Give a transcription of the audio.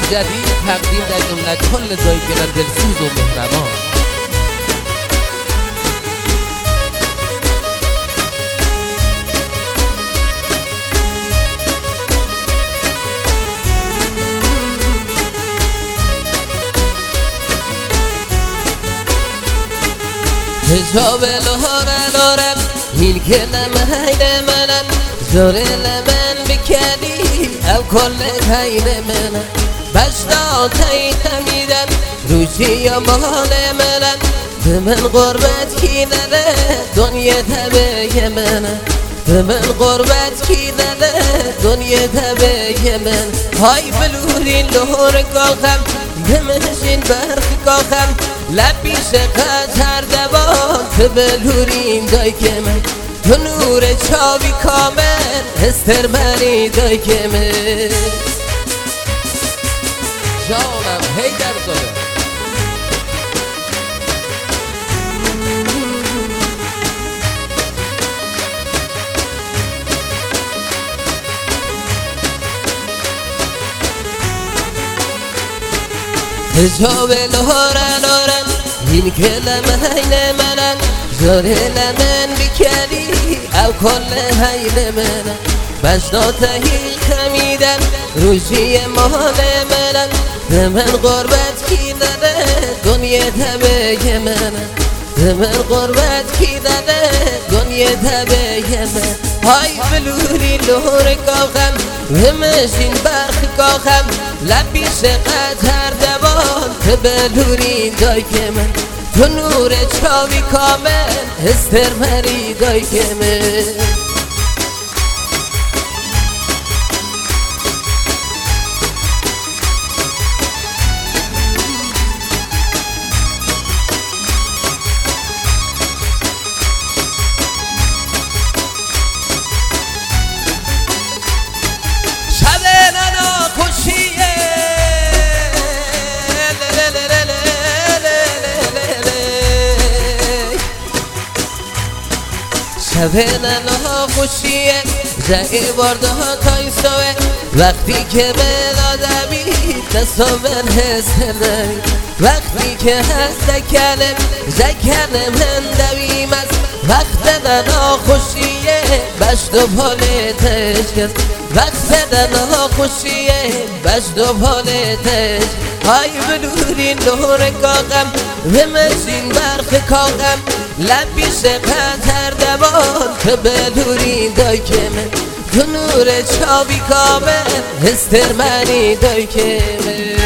جدید تقدیم در جمله کل زایگان دلسوز و مهربان. حجاب لارم این کلمه هیل منم زوره لمن بکلی او کل هیل منم بشتا تایی تمیدن روشی یا مال منم به من غربت کی داده دنیا تبه منم به من غربت کی داده دنیا تبه من های بلورین لور کاخم بمشین برخ کاخم لبی شقت هر دوان تو بلورین دای که من تو نور چاوی کامل استر منی دای که من جانم حیدر زاده حجاب لارم این کلمه هیل منم زوره لمن بکلی او کل هیل منم بشتا تهی خمیدن روشی مال منم به من غربت کی داده دنیا تبه منم به من غربت کی داده دنیا تبه من های بلوری لور کاخم همشین برخ کاخم لبی شقت هر دوان تو بلوری دای که من تو نور چاوی کامل استر مری دای که من شب ننا خوشیه جایی برده ها تایستوه وقتی که بلادمی دستا من حس کردمی وقتی که هست دکلم زکلم هندویم از وقت ننا خوشیه بشت و پالتش کرد وقت ننا خوشیه بشت و پالتش های بلورین لور کاغم همشین برخ کاغم لبی شقت هر دوان تو بلورین دای که من تو نور چاوی کامل استر منی دای که من